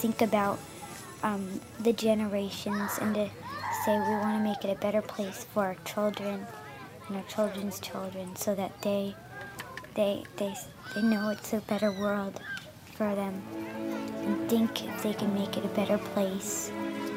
think about the generations and to say we want to make it a better place for our children and our children's children, so that they know it's a better world for them and think if they can make it a better place.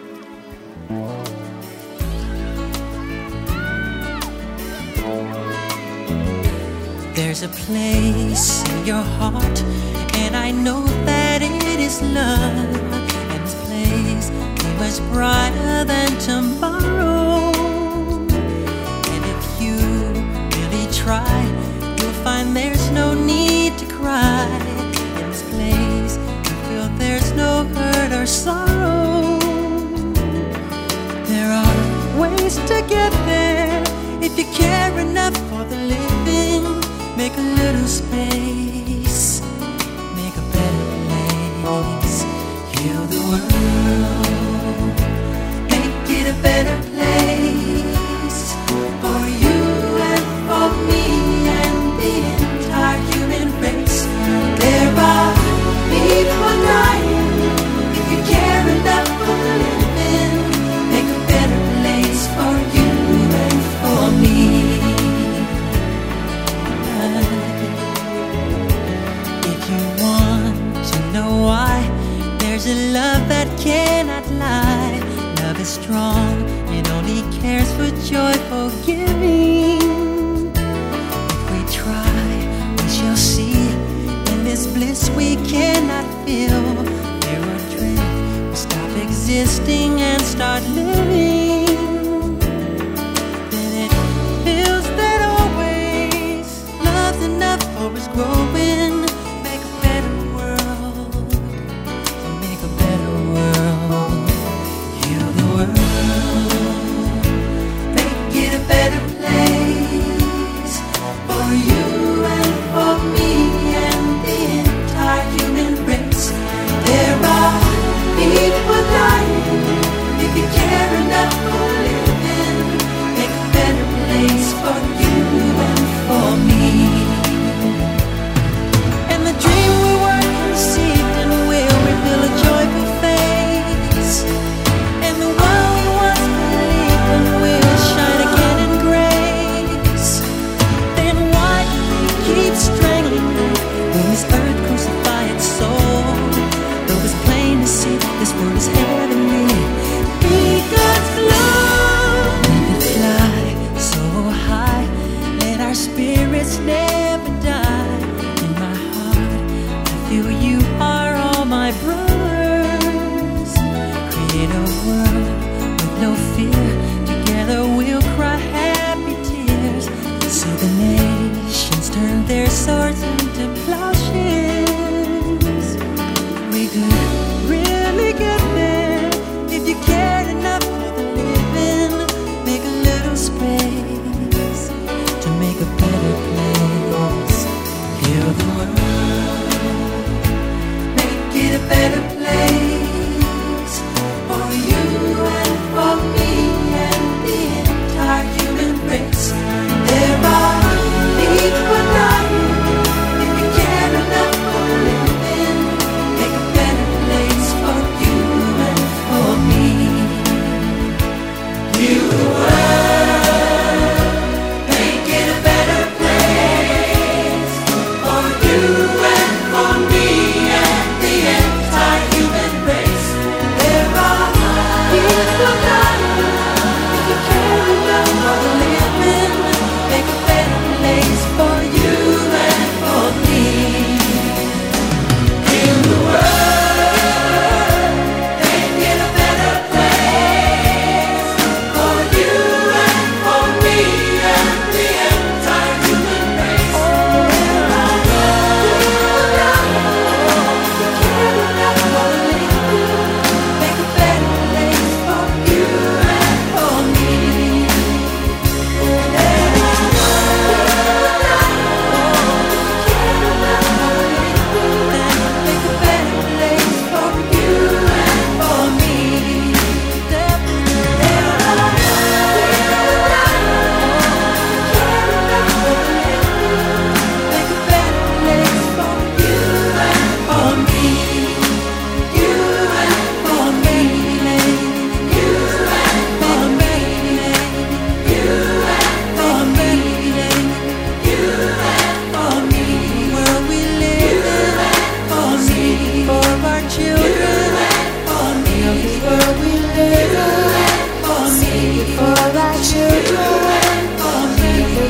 There's a place in your heart, and I know that it is love, and this place is much brighter than tomorrow. And if you really try, you'll find there's no need to cry. In this place, you feel there's no hurt or sorrow. There are ways to get there if you care enough for the living. Make a little space, make a better place. Heal the world, make it a better place for you and for me and the entire human race. There are people dying. If you care enough for the living, make a better place for you and for me. If you want to know why, there's a love that cannot lie. Love is strong, it only cares for joyful giving. If we try, we shall see. In this bliss we cannot feel. There are dreams, we stop existing and start living. Then it feels that always love's enough for us growing. Make a better world, make a better world. Heal the world, make it a better place for you and for me and the entire human race. There are people dying. If you care enough for living, make a better place for you and for me. And the dream we were conceived in will reveal a joyful face. And the one we once believed in will shine again in grace. Then why do we keep strangling when this earth crucify its soul? Though it's plain to see this world is heavenly, be God's love. Let it fly so high, let our spirits never die. In my heart, I feel you are all my brothers. Create a world with no fear. Together we'll cry happy tears. See the nations turn their swords into plowshares. We could really get there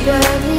Surely